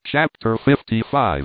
Chapter 55.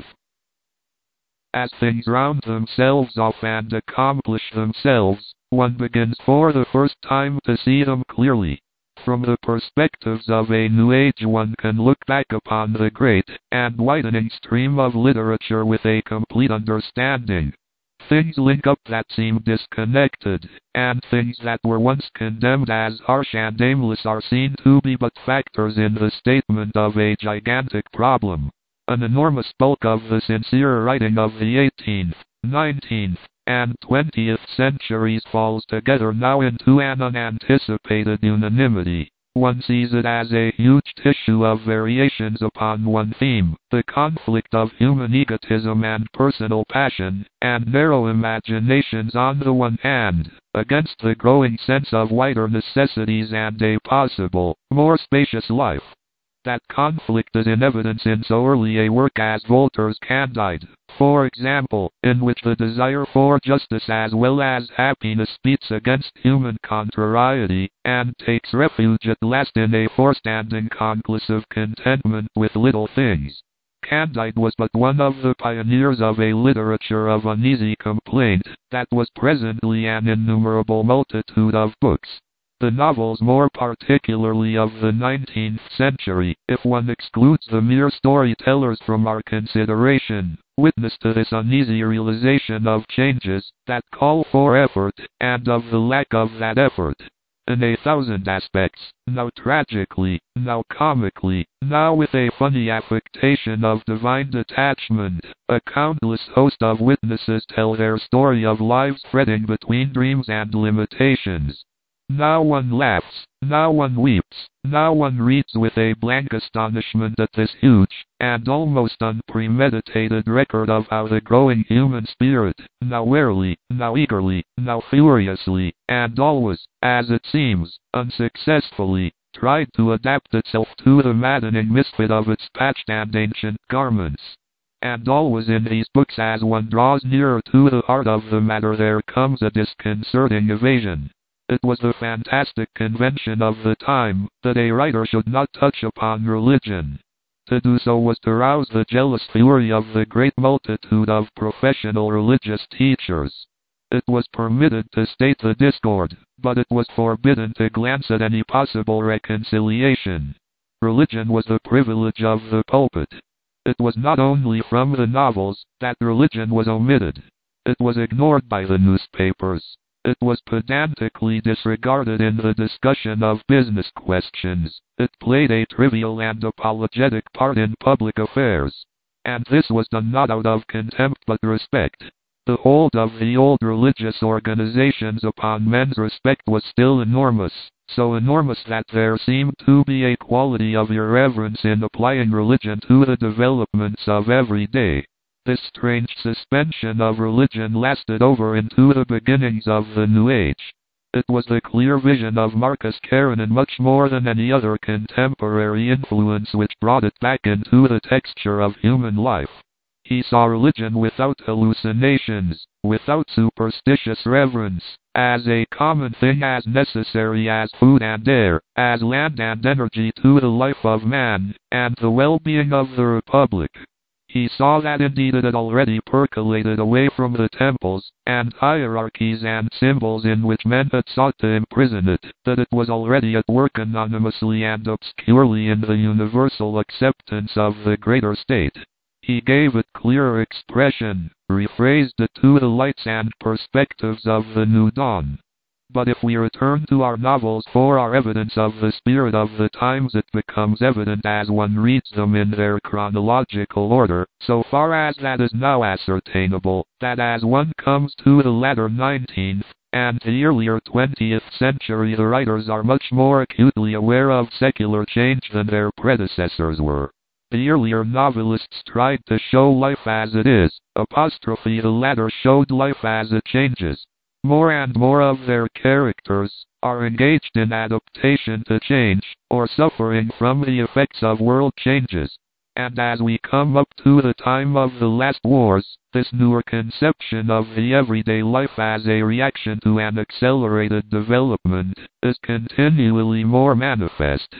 As things round themselves off and accomplish themselves, one begins for the first time to see them clearly. From the perspectives of a New Age, one can look back upon the great and widening stream of literature with a complete understanding. Things link up that seem disconnected, and things that were once condemned as harsh and aimless are seen to be but factors in the statement of a gigantic problem. An enormous bulk of the sincere writing of the 18th, 19th, and 20th centuries falls together now into an unanticipated unanimity. One sees it as a huge tissue of variations upon one theme, the conflict of human egotism and personal passion, and narrow imaginations on the one hand, against the growing sense of wider necessities and a possible, more spacious life. That conflict is in evidence in so early a work as Voltaire's Candide, for example, in which the desire for justice as well as happiness beats against human contrariety, and takes refuge at last in a forced and inconclusive contentment with little things. Candide was but one of the pioneers of a literature of uneasy complaint, that was presently an innumerable multitude of books. The novels, more particularly of the 19th century, if one excludes the mere storytellers from our consideration, witness to this uneasy realization of changes that call for effort, and of the lack of that effort. In a thousand aspects, now tragically, now comically, now with a funny affectation of divine detachment, a countless host of witnesses tell their story of lives fretting between dreams and limitations. Now one laughs, now one weeps, now one reads with a blank astonishment at this huge, and almost unpremeditated record of how the growing human spirit, now warily, now eagerly, now furiously, and always, as it seems, unsuccessfully, tried to adapt itself to the maddening misfit of its patched and ancient garments. And always in these books, as one draws nearer to the heart of the matter, there comes a disconcerting evasion. It was the fantastic convention of the time that a writer should not touch upon religion. To do so was to rouse the jealous fury of the great multitude of professional religious teachers. It was permitted to state the discord, but it was forbidden to glance at any possible reconciliation. Religion was the privilege of the pulpit. It was not only from the novels that religion was omitted. It was ignored by the newspapers. It was pedantically disregarded in the discussion of business questions. It played a trivial and apologetic part in public affairs. And this was done not out of contempt but respect. The hold of the old religious organizations upon men's respect was still enormous, so enormous that there seemed to be a quality of irreverence in applying religion to the developments of every day. This strange suspension of religion lasted over into the beginnings of the New Age. It was the clear vision of Marcus Karenin much more than any other contemporary influence which brought it back into the texture of human life. He saw religion without hallucinations, without superstitious reverence, as a common thing, as necessary as food and air, as land and energy to the life of man, and the well-being of the Republic. He saw that indeed it had already percolated away from the temples, and hierarchies and symbols in which men had sought to imprison it, that it was already at work anonymously and obscurely in the universal acceptance of the greater state. He gave it clearer expression, rephrased it to the lights and perspectives of the new dawn. But if we return to our novels for our evidence of the spirit of the times, it becomes evident as one reads them in their chronological order, so far as that is now ascertainable, that as one comes to the latter 19th and the earlier 20th century, the writers are much more acutely aware of secular change than their predecessors were. The earlier novelists tried to show life as it is, the latter showed life as it changes. More and more of their characters are engaged in adaptation to change, or suffering from the effects of world changes. And as we come up to the time of the last wars, this newer conception of the everyday life as a reaction to an accelerated development is continually more manifest.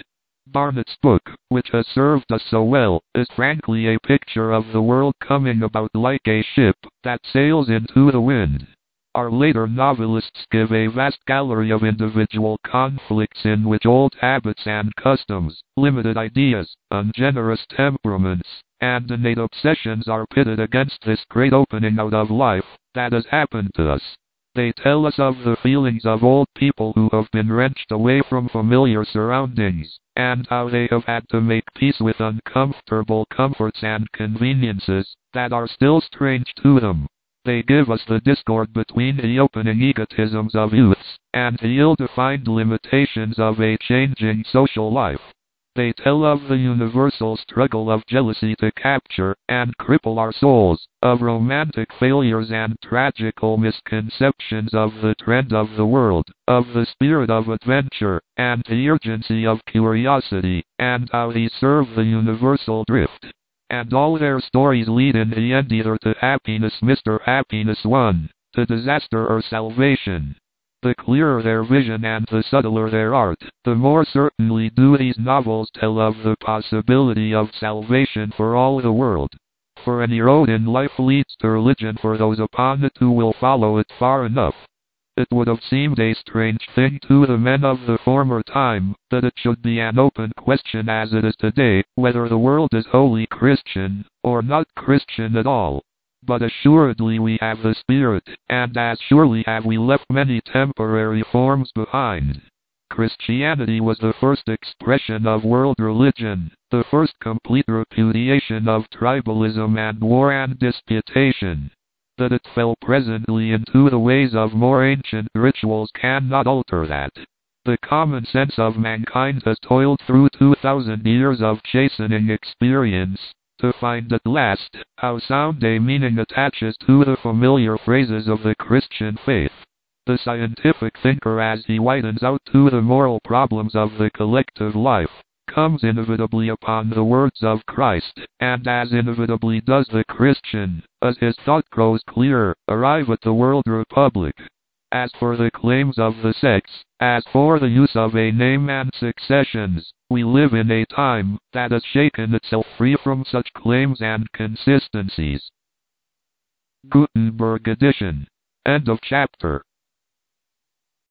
Barnett's book, which has served us so well, is frankly a picture of the world coming about like a ship that sails into the wind. Our later novelists give a vast gallery of individual conflicts in which old habits and customs, limited ideas, ungenerous temperaments, and innate obsessions are pitted against this great opening out of life that has happened to us. They tell us of the feelings of old people who have been wrenched away from familiar surroundings, and how they have had to make peace with uncomfortable comforts and conveniences that are still strange to them. They give us the discord between the opening egotisms of youths and the ill-defined limitations of a changing social life. They tell of the universal struggle of jealousy to capture and cripple our souls, of romantic failures and tragical misconceptions of the trend of the world, of the spirit of adventure, and the urgency of curiosity, and how these serve the universal drift. And all their stories lead in the end either to happiness, Mr. Happiness 1, to disaster or salvation. The clearer their vision and the subtler their art, the more certainly do these novels tell of the possibility of salvation for all the world. For any road in life leads to religion for those upon it who will follow it far enough. It would have seemed a strange thing to the men of the former time, that it should be an open question as it is today, whether the world is wholly Christian, or not Christian at all. But assuredly we have the spirit, and as surely have we left many temporary forms behind. Christianity was the first expression of world religion, the first complete repudiation of tribalism and war and disputation. That it fell presently into the ways of more ancient rituals cannot alter that. The common sense of mankind has toiled through 2,000 years of chastening experience, to find at last how sound a meaning attaches to the familiar phrases of the Christian faith. The scientific thinker, as he widens out to the moral problems of the collective life, comes inevitably upon the words of Christ, and as inevitably does the Christian, as his thought grows clearer, arrive at the world republic. As for the claims of the sects, as for the use of a name and successions, we live in a time that has shaken itself free from such claims and consistencies. Gutenberg edition. End of chapter.